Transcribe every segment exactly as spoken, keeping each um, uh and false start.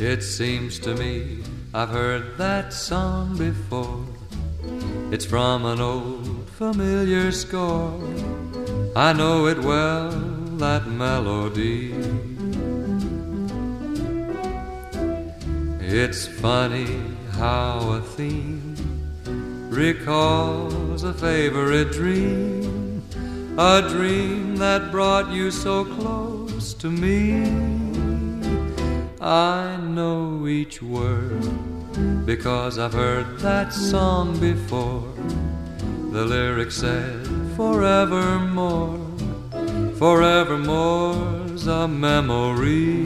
It seems to me I've heard that song before. It's from an old familiar score. I know it well, that melody. It's funny how a theme recalls a favorite dream, a dream that brought you so close to me. I know each word because I've heard that song before. The lyrics said forevermore, forevermore's a memory.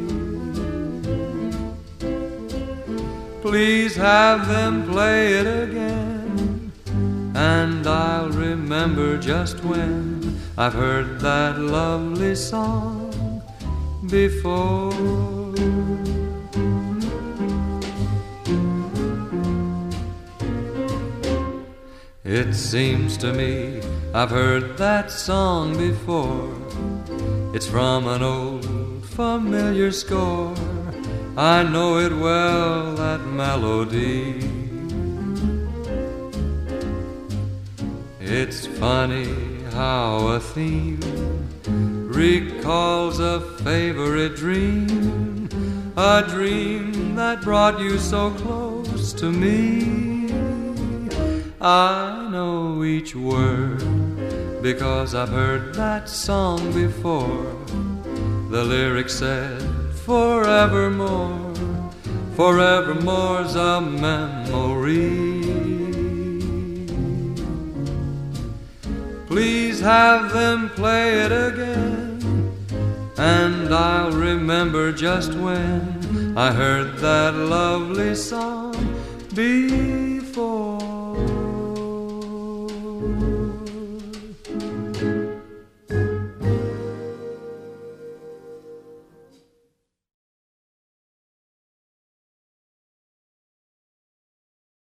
Please have them play it again, and I'll remember just when I've heard that lovely song before. It seems to me I've heard that song before. It's from an old familiar score. I know it well, that melody. It's funny how a theme recalls a favorite dream, a dream that brought you so close to me. I know each word because I've heard that song before. The lyrics said forevermore, forevermore's a memory. Please have them play it again, and I'll remember just when I heard that lovely song before.